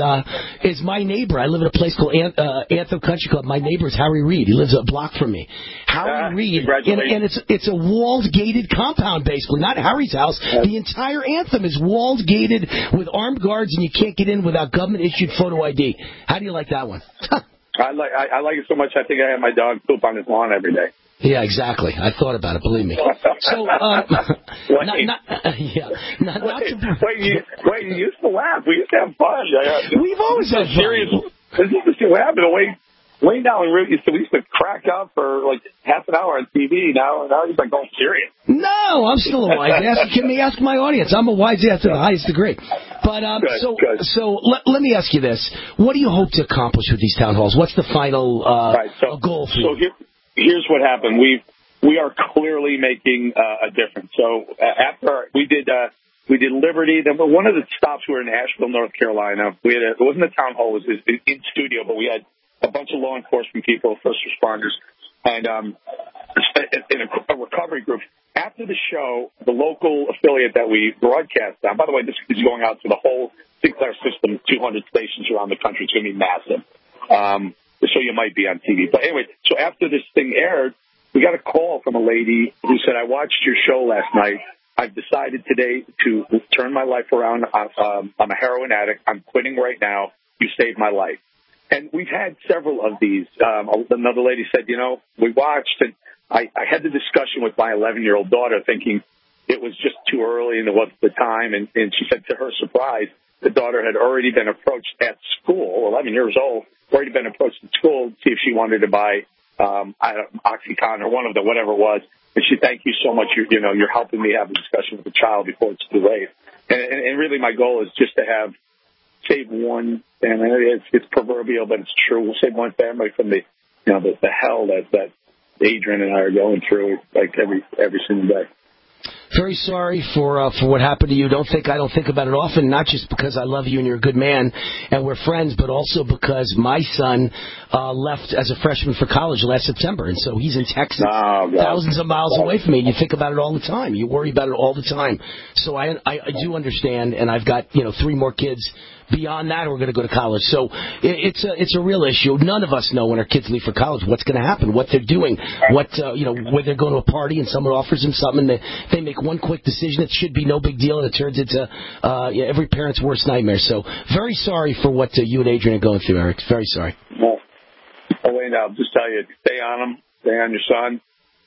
S2: my neighbor. I live in a place called Anthem Country Club. My neighbor is Harry Reid. He lives a block from me. Harry Reid, and it's a walled gated compound basically, not Harry's house. The entire Anthem is walled gated with armed guards, and you can't get in without government issued photo ID. How do you like that one?
S19: I like it so much. I think I have my dog poop on his lawn every day.
S2: Yeah, exactly. I thought about it. Believe me. So,
S19: wait, you used to laugh. We used to have fun.
S2: We've always had fun.
S19: This is what happened. Way down in Route, we used to crack up for like half an hour on TV. Now he's like going serious.
S2: No, I'm still a wise ass. Can me ask my audience? I'm a wise ass to the highest degree. But so let me ask you this: what do you hope to accomplish with these town halls? What's the final goal for you?
S19: So here's what happened. We are clearly making a difference. So after we did Liberty. Then one of the stops we were in Asheville, North Carolina. It wasn't a town hall; it was in studio, but we had a bunch of law enforcement people, first responders, and in a recovery group. After the show, the local affiliate that we broadcast on, by the way, this is going out to the whole Sinclair system, 200 stations around the country. It's going to be massive. So you might be on TV. But anyway, so after this thing aired, we got a call from a lady who said, I watched your show last night. I've decided today to turn my life around. I'm a heroin addict. I'm quitting right now. You saved my life. And we've had several of these. Another lady said, we watched, and I had the discussion with my 11-year-old daughter thinking it was just too early and it wasn't the time. And she said to her surprise, the daughter had already been approached at school, 11 years old, already been approached at school to see if she wanted to buy OxyContin or one of them, whatever it was. And she, thank you so much. You're helping me have a discussion with the child before it's too late. And really my goal is just to save one family. It's proverbial, but it's true. We'll save one family from the hell that Adrian and I are going through like every single day.
S2: Very sorry for what happened to you. I don't think about it often, not just because I love you and you're a good man and we're friends, but also because my son left as a freshman for college last September, and so he's in Texas, thousands of miles away from me, and you think about it all the time. You worry about it all the time. So I do understand, and I've got 3 more kids beyond that who are going to go to college. So it's a real issue. None of us know when our kids leave for college what's going to happen, what they're doing, where they're going to a party and someone offers them something, and they make one quick decision. It should be no big deal, and it turns into every parent's worst nightmare. So very sorry for what you and Adrian are going through, Eric. Very sorry.
S19: Well, Wayne, I'll just tell you, stay on them, stay on your son.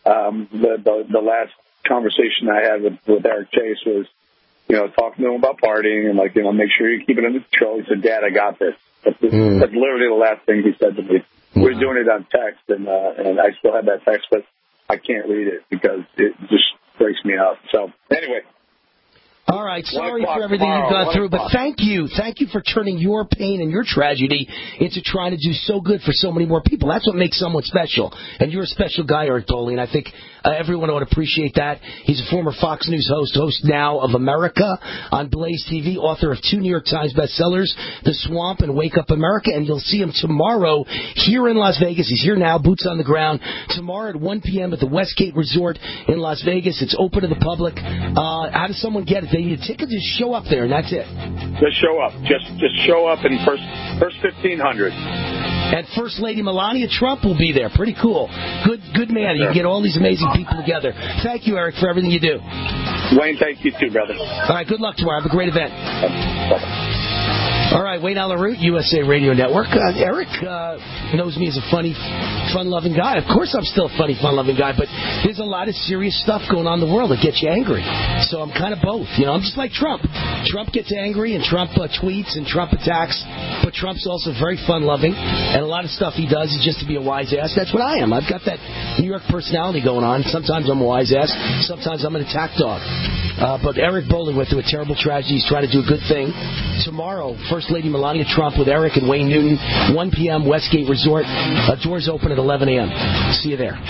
S19: the last conversation I had with Eric Chase was, talking to him about partying and make sure you keep it under control. He said, "Dad, I got this." That's literally the last thing he said to me. Wow. We're doing it on text, and I still have that text, but I can't read it because it just breaks me up. So anyway.
S2: All right, sorry for everything you've gone through, but thank you for turning your pain and your tragedy into trying to do so good for so many more people. That's what makes someone special, and you're a special guy, Eric Doley, and I think everyone would appreciate that. He's a former Fox News host now of America on Blaze TV, author of 2 New York Times bestsellers, The Swamp and Wake Up America, and you'll see him tomorrow here in Las Vegas. He's here now, boots on the ground, tomorrow at 1 p.m. at the Westgate Resort in Las Vegas. It's open to the public. How does someone get it? They need a ticket, just show up there, and that's it.
S19: Just show up. Just show up in first 1,500.
S2: And First Lady Melania Trump will be there. Pretty cool. Good man. You can get all these amazing people together. Thank you, Eric, for everything you do.
S19: Wayne, thank you too, brother.
S2: All right, good luck tomorrow. Have a great event.
S19: Bye-bye.
S2: All right, Wayne Allen Root, USA Radio Network. Eric knows me as a funny, fun-loving guy. Of course I'm still a funny, fun-loving guy, but there's a lot of serious stuff going on in the world that gets you angry. So I'm kind of both. I'm just like Trump. Trump gets angry, and Trump tweets, and Trump attacks, but Trump's also very fun-loving, and a lot of stuff he does is just to be a wise ass. That's what I am. I've got that New York personality going on. Sometimes I'm a wise ass. Sometimes I'm an attack dog. But Eric Bolling went through a terrible tragedy. He's trying to do a good thing. Tomorrow, First Lady Melania Trump with Eric and Wayne Newton, 1 p.m., Westgate Resort. Doors open at 11 a.m. See you there.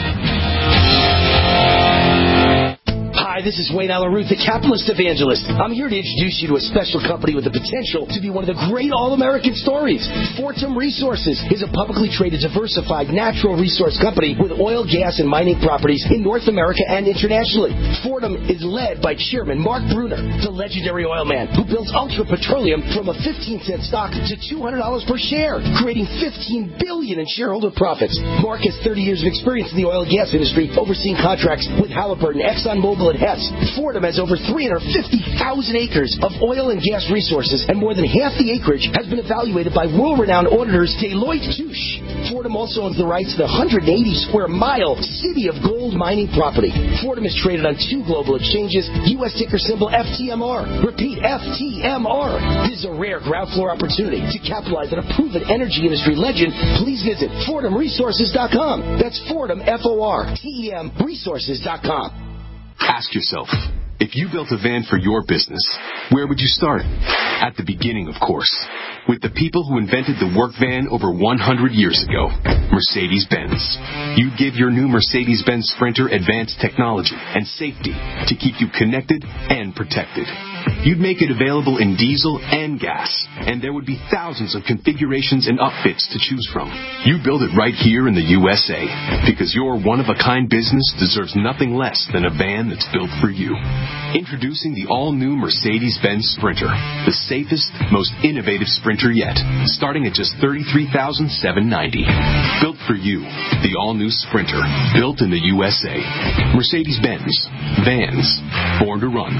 S2: Hi, this is Wayne Allen Root, the capitalist evangelist. I'm here to introduce you to a special company with the potential to be one of the great all-American stories. Fortum Resources is a publicly traded, diversified natural resource company with oil, gas, and mining properties in North America and internationally. Fortum is led by Chairman Mark Brunner, the legendary oil man who builds Ultra Petroleum from a 15-cent stock to $200 per share, creating $15 billion in shareholder profits. Mark has 30 years of experience in the oil and gas industry, overseeing contracts with Halliburton, ExxonMobil, and Hess. Fortum has over 350,000 acres of oil and gas resources, and more than half the acreage has been evaluated by world-renowned auditors Deloitte Touche. Fortum also owns the rights to the 180-square-mile City of Gold mining property. Fortum is traded on 2 global exchanges, U.S. ticker symbol FTMR. Repeat, FTMR. This is a rare ground floor opportunity to capitalize on a proven energy industry legend. Please visit FortumResources.com. That's Fortum, F-O-R-T-E-M, Resources.com.
S20: Ask yourself, if you built a van for your business, where would you start? At the beginning, of course, with the people who invented the work van over 100 years ago, Mercedes-Benz. You'd give your new Mercedes-Benz Sprinter advanced technology and safety to keep you connected and protected. You'd make it available in diesel and gas, and there would be thousands of configurations and upfits to choose from. You build it right here in the USA, because your one-of-a-kind business deserves nothing less than a van that's built for you. Introducing the all-new Mercedes-Benz Sprinter, the safest, most innovative Sprinter yet, starting at just $33,790. Built for you, the all-new Sprinter, built in the USA. Mercedes-Benz, vans, born to run.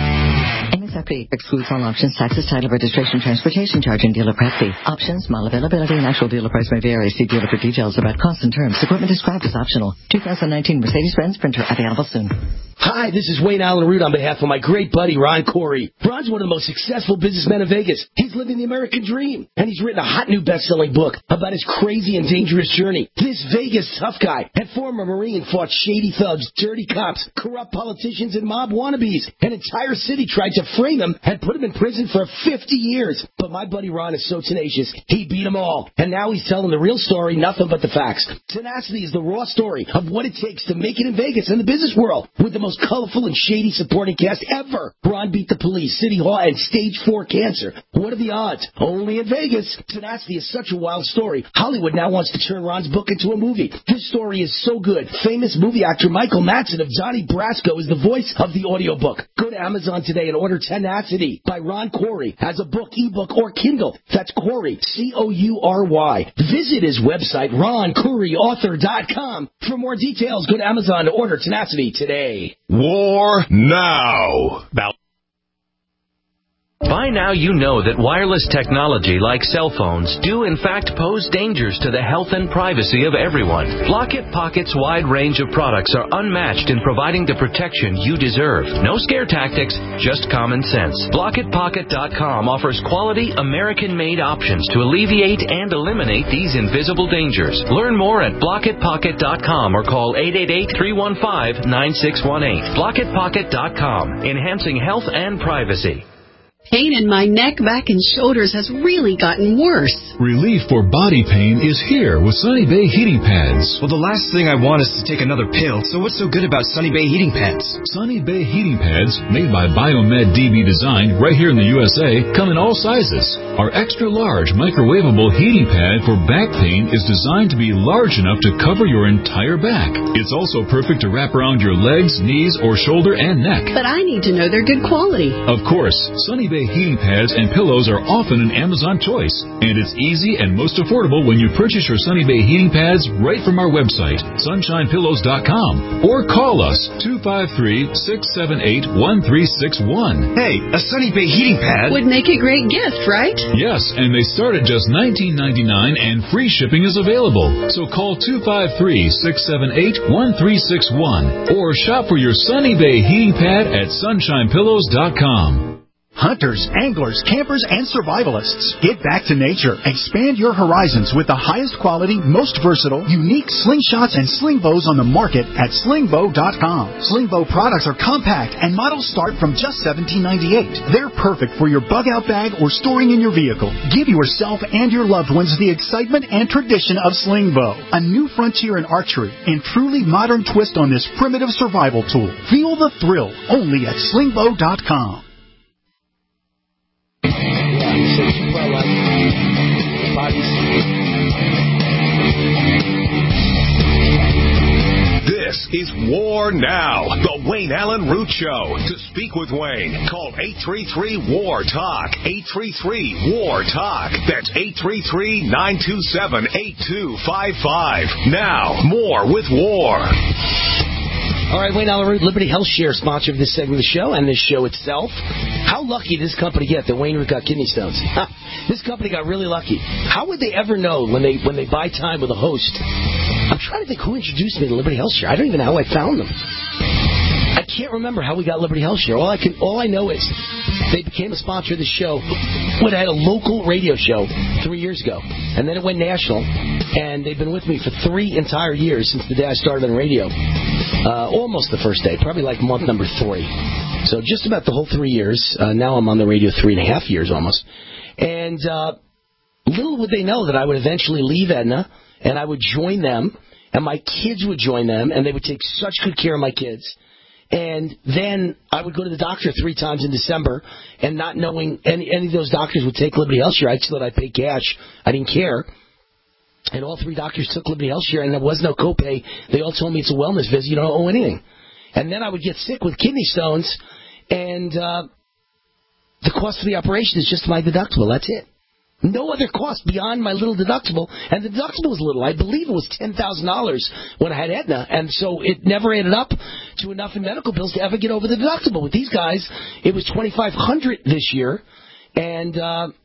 S21: MSRP excludes all options, taxes, title, registration, transportation charge, and dealer prep fee. Options, model availability, and actual dealer price may vary. See dealer for details about costs and terms. Equipment described as optional. 2019 Mercedes-Benz Sprinter available soon.
S2: Hi, this is Wayne Allen Root on behalf of my great buddy, Ron Corey. Ron's one of the most successful businessmen in Vegas. He's living the American dream, and he's written a hot new best-selling book about his crazy and dangerous journey. This Vegas tough guy had former Marine, fought shady thugs, dirty cops, corrupt politicians, and mob wannabes. An entire city tried to frame him and put him in prison for 50 years. But my buddy Ron is so tenacious, he beat them all. And now he's telling the real story, nothing but the facts. Tenacity is the raw story of what it takes to make it in Vegas and the business world, with the most colorful and shady supporting cast ever. Ron beat the police, City Hall, and stage 4 cancer. What are the odds? Only in Vegas. Tenacity is such a wild story. Hollywood now wants to turn Ron's book into a movie. This story is so good. Famous movie actor Michael Madsen of Donnie Brasco is the voice of the audiobook. Go to Amazon today and order Tenacity by Ron Corey as a book, ebook, or Kindle. That's Corey, C-O-U-R-Y. Visit his website, RonCoreyAuthor.com. For more details, go to Amazon to order Tenacity today.
S1: War now.
S3: By now you know that wireless technology like cell phones do in fact pose dangers to the health and privacy of everyone. Blockit Pocket's wide range of products are unmatched in providing the protection you deserve. No scare tactics, just common sense. BlockitPocket.com offers quality American-made options to alleviate and eliminate these invisible dangers. Learn more at BlockitPocket.com or call 888-315-9618. BlockitPocket.com, enhancing health and privacy.
S22: Pain in my neck, back, and shoulders has really gotten worse.
S23: Relief for body pain is here with Sunny Bay heating pads.
S24: Well, the last thing I want is to take another pill, so what's so good about Sunny Bay heating pads?
S23: Sunny Bay heating pads, made by Biomed DB Design right here in the USA, come in all sizes. Our extra large microwavable heating pad for back pain is designed to be large enough to cover your entire back. It's also perfect to wrap around your legs, knees, or shoulder and neck.
S22: But I need to know they're good quality.
S23: Of course, Sunny Bay heating pads and pillows are often an Amazon choice, and it's easy and most affordable when you purchase your Sunny Bay heating pads right from our website, sunshinepillows.com, or call us 253-678-1361.
S24: Hey, a Sunny Bay heating pad
S22: would make a great gift, right?
S23: Yes, and they start at just $19.99 and free shipping is available. So call 253-678-1361 or shop for your Sunny Bay heating pad at sunshinepillows.com.
S25: Hunters, anglers, campers, and survivalists, get back to nature. Expand your horizons with the highest quality, most versatile, unique slingshots and sling bows on the market at slingbow.com. Sling bow products are compact and models start from just $17.98. They're perfect for your bug out bag or storing in your vehicle. Give yourself and your loved ones the excitement and tradition of sling bow, a new frontier in archery and truly modern twist on this primitive survival tool. Feel the thrill only at slingbow.com.
S1: This is War Now, the Wayne Allen Root Show. To speak with Wayne, call 833-WAR-TALK, 833-WAR-TALK. That's 833-927-8255. Now, more with War.
S2: All right, Wayne Allen Root, Liberty Health Share, sponsor of this segment of the show and this show itself. How lucky did this company get that Wayne Root got kidney stones? This company got really lucky. How would they ever know when they buy time with a host? I'm trying to think who introduced me to Liberty Health Share. I don't even know how I found them. I can't remember how we got Liberty Health Share. All I know is they became a sponsor of the show when I had a local radio show 3 years ago, and then it went national, and they've been with me for 3 entire years since the day I started on radio. Almost the first day, probably like month number 3. So just about the whole 3 years. Now I'm on the radio 3.5 years almost. And little would they know that I would eventually leave Aetna, and I would join them, and my kids would join them, and they would take such good care of my kids. And then I would go to the doctor 3 times in December, and not knowing any of those doctors would take Liberty Health Share. I just thought I'd pay cash. I didn't care. And all 3 doctors took Liberty Health Share, and there was no copay. They all told me it's a wellness visit. You don't owe anything. And then I would get sick with kidney stones, and the cost of the operation is just my deductible. That's it. No other cost beyond my little deductible. And the deductible was little. I believe it was $10,000 when I had Aetna. And so it never added up to enough in medical bills to ever get over the deductible. With these guys, it was $2,500 this year. And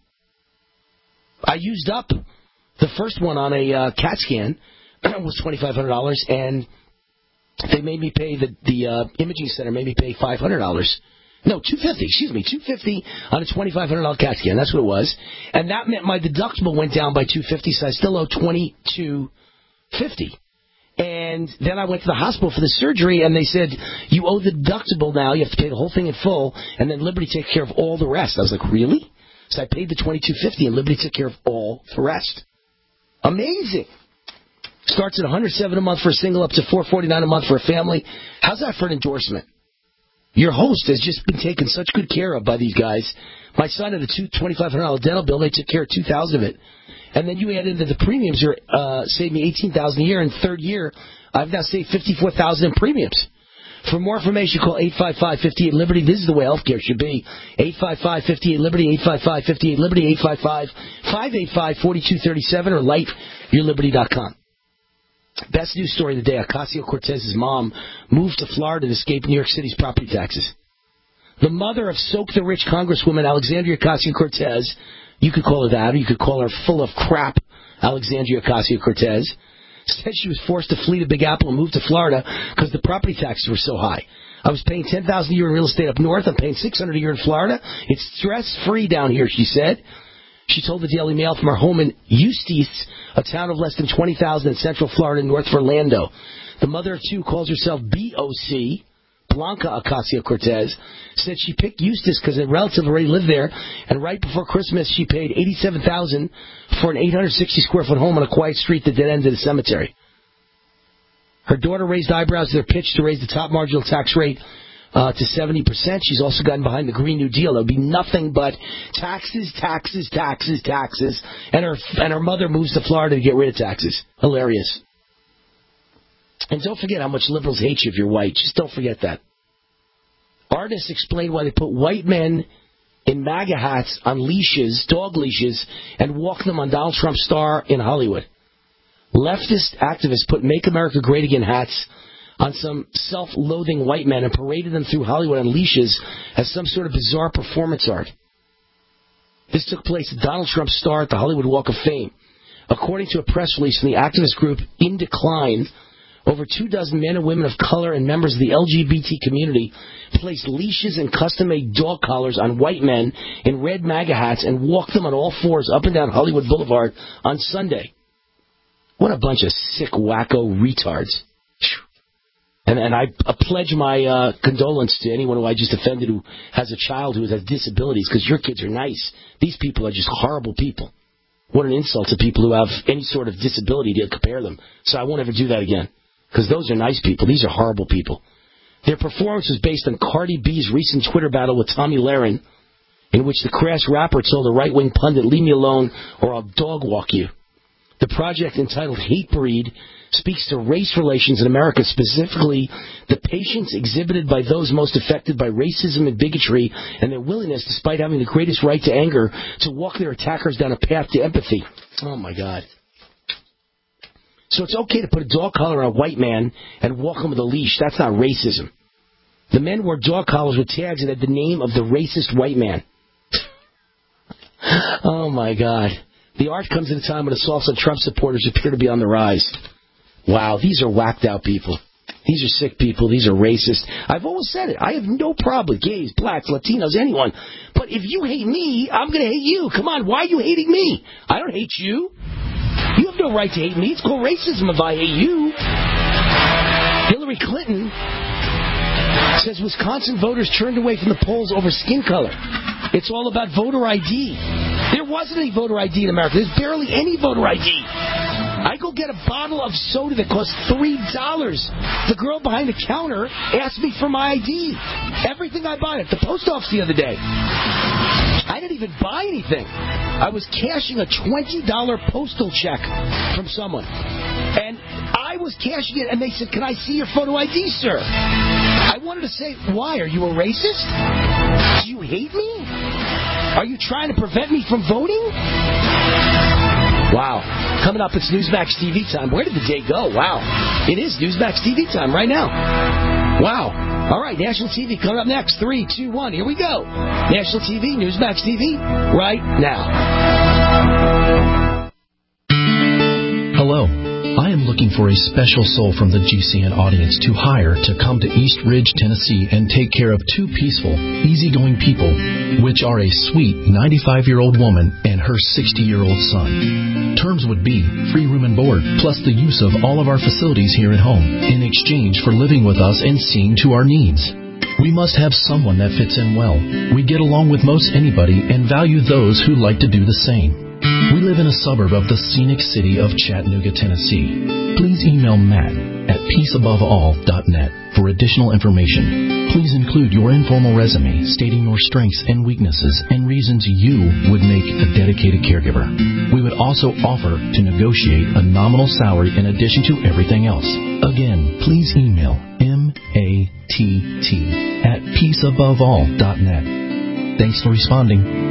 S2: I used up the first one on a CAT scan. Was $2,500. And they made me pay, the imaging center made me pay $500. No, $250. Excuse me, $250 on a $2,500 CAT scan. That's what it was, and that meant my deductible went down by $250, so I still owe $2,250. And then I went to the hospital for the surgery, and they said, "You owe the deductible now. You have to pay the whole thing in full, and then Liberty takes care of all the rest." I was like, "Really?" So I paid the $2,250, and Liberty took care of all the rest. Amazing. Starts at $107 a month for a single, up to $449 a month for a family. How's that for an endorsement? Your host has just been taken such good care of by these guys. My son had a $2,500 dental bill. They took care of $2,000 of it. And then you add into the premiums, saved me $18,000 a year. In third year, I've now saved $54,000 in premiums. For more information, call 855-58-LIBERTY. This is the way healthcare should be. 855-58-LIBERTY, 855-58-LIBERTY, 855-585-4237, or lightyourliberty.com. Best news story of the day. Ocasio-Cortez's mom moved to Florida to escape New York City's property taxes. The mother of Soak the Rich Congresswoman Alexandria Ocasio-Cortez, you could call her that, or you could call her full of crap Alexandria Ocasio-Cortez, said she was forced to flee to Big Apple and move to Florida because the property taxes were so high. I was paying $10,000 a year in real estate up north. I'm paying $600 a year in Florida. It's stress-free down here, she said. She told the Daily Mail from her home in Eustis, a town of less than 20,000 in central Florida north of Orlando. The mother of two calls herself BOC, Blanca Ocasio-Cortez, said she picked Eustis because a relative already lived there, and right before Christmas she paid $87,000 for an 860-square-foot home on a quiet street that dead ended a cemetery. Her daughter raised eyebrows at their pitch to raise the top marginal tax rate to 70%. She's also gotten behind the Green New Deal. There'll be nothing but taxes, taxes, taxes, taxes. And her mother moves to Florida to get rid of taxes. Hilarious. And don't forget how much liberals hate you if you're white. Just don't forget that. Artists explained why they put white men in MAGA hats on leashes, dog leashes, and walk them on Donald Trump's star in Hollywood. Leftist activists put Make America Great Again hats on some self-loathing white men and paraded them through Hollywood on leashes as some sort of bizarre performance art. This took place at Donald Trump's star at the Hollywood Walk of Fame. According to a press release from the activist group In Decline, over 24 men and women of color and members of the LGBT community placed leashes and custom-made dog collars on white men in red MAGA hats and walked them on all fours up and down Hollywood Boulevard on Sunday. What a bunch of sick, wacko retards. And I pledge my condolence to anyone who I just offended who has a child who has disabilities, because your kids are nice. These people are just horrible people. What an insult to people who have any sort of disability to compare them. So I won't ever do that again, because those are nice people. These are horrible people. Their performance was based on Cardi B's recent Twitter battle with Tomi Lahren, in which the crass rapper told a right-wing pundit, "Leave me alone or I'll dog walk you." The project, entitled Hate Breed, speaks to race relations in America, specifically the patience exhibited by those most affected by racism and bigotry and their willingness, despite having the greatest right to anger, to walk their attackers down a path to empathy. Oh, my God. So it's okay to put a dog collar on a white man and walk him with a leash. That's not racism. The men wore dog collars with tags that had the name of the racist white man. Oh, my God. The art comes at a time when assaults on Trump supporters appear to be on the rise. Wow, these are whacked out people. These are sick people. These are racist. I've always said it. I have no problem with gays, blacks, Latinos, anyone. But if you hate me, I'm going to hate you. Come on, why are you hating me? I don't hate you. You have no right to hate me. It's called racism if I hate you. Hillary Clinton says Wisconsin voters turned away from the polls over skin color. It's all about voter ID. There wasn't any voter ID in America. There's barely any voter ID. I go get a bottle of soda that costs $3. The girl behind the counter asked me for my ID. Everything I buy at the post office the other day. I didn't even buy anything. I was cashing a $20 postal check from someone. And I was cashing it, and they said, "Can I see your photo ID, sir?" I wanted to say, why? Are you a racist? Do you hate me? Are you trying to prevent me from voting? Wow. Coming up, it's Newsmax TV time. Where did the day go? Wow. It is Newsmax TV time right now. Wow. All right, National TV coming up next. 3, 2, 1. Here we go. National TV, Newsmax TV, right now.
S4: Hello. I am looking for a special soul from the GCN audience to hire to come to East Ridge, Tennessee and take care of two peaceful, easygoing people, which are a sweet 95-year-old woman and her 60-year-old son. Terms would be free room and board, plus the use of all of our facilities here at home, in exchange for living with us and seeing to our needs. We must have someone that fits in well. We get along with most anybody and value those who like to do the same. We live in a suburb of the scenic city of Chattanooga, Tennessee. Please email Matt at peaceaboveall.net for additional information. Please include your informal resume stating your strengths and weaknesses and reasons you would make a dedicated caregiver. We would also offer to negotiate a nominal salary in addition to everything else. Again, please email MATT at peaceaboveall.net. Thanks for responding.